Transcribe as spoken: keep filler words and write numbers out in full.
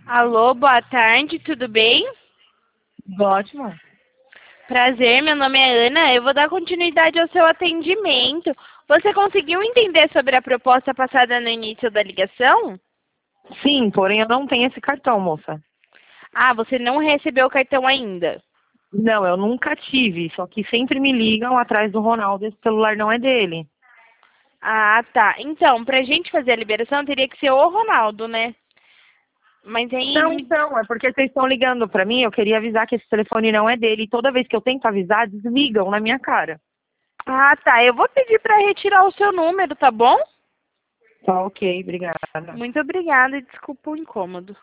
Alô, boa tarde, tudo bem? Ótimo. Prazer, meu nome é Ana. Eu vou dar continuidade ao seu atendimento. Você conseguiu entender sobre a proposta passada no início da ligação? Sim, porém eu não tenho esse cartão, moça. Ah, você não recebeu o cartão ainda. Não, eu nunca tive, só que sempre me ligam atrás do Ronaldo, esse celular não é dele. Ah, tá. Então, pra gente fazer a liberação, teria que ser o Ronaldo, né? Mas aí Não, ele... então, é porque vocês estão ligando pra mim, eu queria avisar que esse telefone não é dele. E toda vez que eu tento avisar, desligam na minha cara. Ah, tá. Eu vou pedir pra retirar o seu número, tá bom? Tá ok, obrigada. Muito obrigada e desculpa o incômodo.